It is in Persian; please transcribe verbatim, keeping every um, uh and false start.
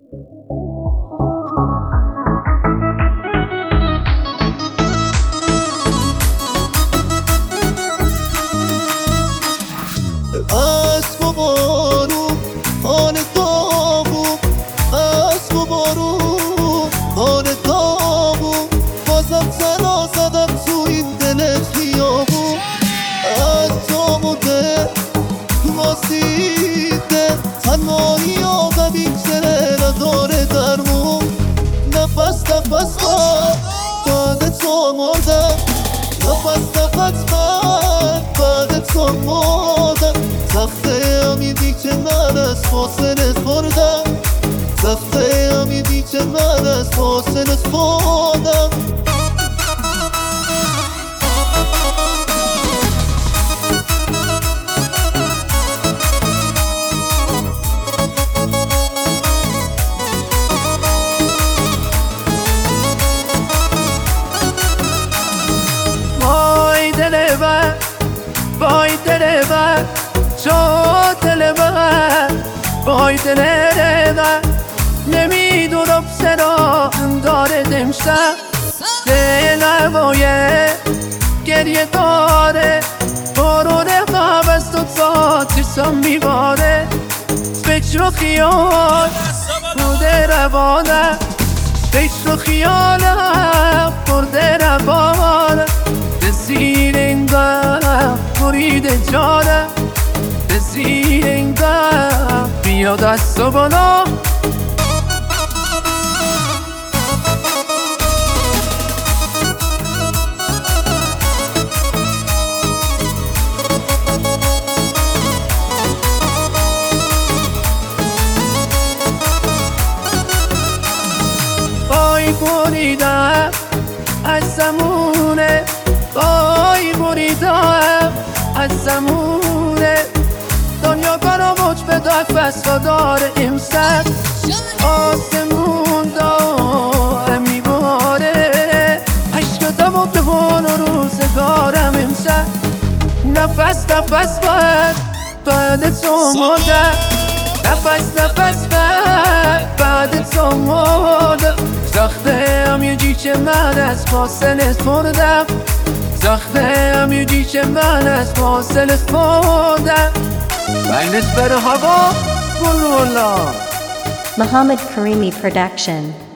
اسب و بارون آن داغون، اسب و بارون آن داغون، بازم سرا زدم تو این دل خیابون. از تو مده تو ماسیده تنهایی آقا بیگذره نداره درمون. نفس نفس من بعد تو مردم، نفس نفس من بعد تو مردم. سخته امیدی که من از فاصلت بردم، سخته امیدی که من از فاصلت بردم. وای دل من، وای دل من، شو دل من، وای دل من. نمیدونم چرا داره امشب دل هوای گریه داره. بارون غم از تو تا چشم میباره، فکر و خیال برده روانم، فکر و خیالم برده روانم. به زیر این غم بریده جانم، به زیر این غم بیا دست و بالا. وای بریدم از زمونه، وای بریدم از زمونه. دنیا برا موج به دفت داره امسد، آسمون داره میباره. عشق و دوان و روزگارم امسد. نفس نفس بعد بعد تو مردم، نفس نفس بعد بعد تو مردم. سخته هم یه جی که من از فاصلت بردم، سخته هم یه جی که من از فاصلت بردم. بینت بر هوا گلولا. Muhammad Karimi Production.